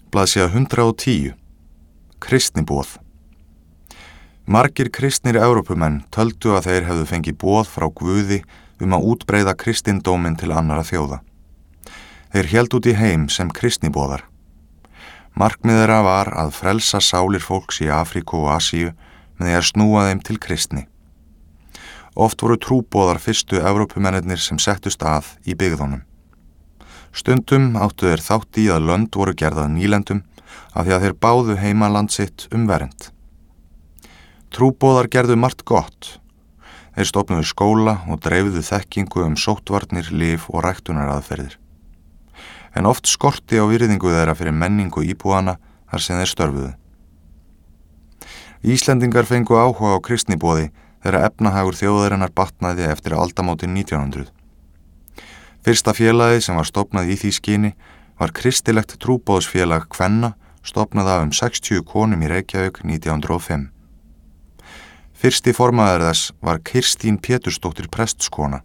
Blaðsíða 110. Kristniboð. Margir kristnir Evrópumenn töldu að þeir hefðu fengið boð frá Guði að útbreiða kristindóminn til annarra þjóða. Þeir héldu út í heim sem kristniboðar. Markmið þeirra var að frelsa sálir fólks í Afríku og Asíu með því að snúa þeim til kristni. Oft voru trúboðar fyrstu Evrópumennirnir sem settust að í byggðunum. Stundum áttu þeir þátt í að lönd voru gerðað nýlendum af því að þeir báðu heimaland sitt vernd. Trúboðar gerðu margt gott. Þeir stofnuðu skóla og dreifðu þekkingu sóttvarnir, lyf og ræktunaraðferðir. En oft skorti á virðingu þeirra fyrir menningu íbúana þar sem þeir störfuðu. Íslendingar fengu áhuga á kristniboði þegar efnahagur þjóðarinnar batnaði eftir aldamótin 1900. Fyrsta félagið sem var stofnað í því skyni var kristilegt trúboðsfélag kvenna, stofnað af 60 konum í Reykjavík 1905. Fyrsti formaður þess var Kristín Pétursdóttir prestskona.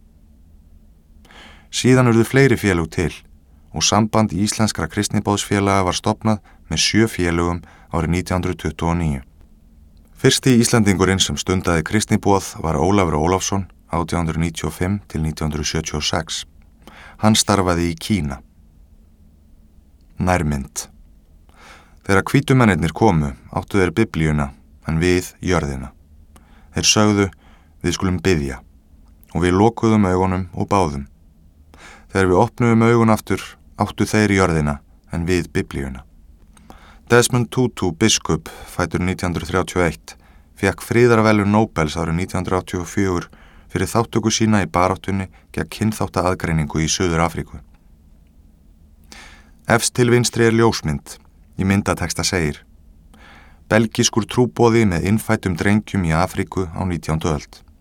Síðan urðu fleiri félög til og samband íslenskra kristniboðsfélaga var stofnað með 7 félögum árið 1929. Fyrsti Íslendingurinn sem stundaði kristniboð var Ólafur Ólafsson 1895 til 1976. Hann starfaði í Kína. Nærmynd. Þegar hvítumennirnir komu áttu þeir Biblíuna en við jörðina. Þeir sögðu, við skulum biðja og við lokuðum augunum og báðum. Þegar við opnuðum augun aftur áttu þeir jörðina en við Biblíuna. Desmond Tutu biskup, fæddur 1931, fékk friðarverðlaun Nóbels árið 1984 fyrir þáttöku sína í baráttunni gegn kynþáttaaðgreiningu í Suður Afríku. Efst til vinstri ljósmynd. Í myndatexta segir: Belgískur trúboði með innfættum drengjum í Afríku á 19. öld.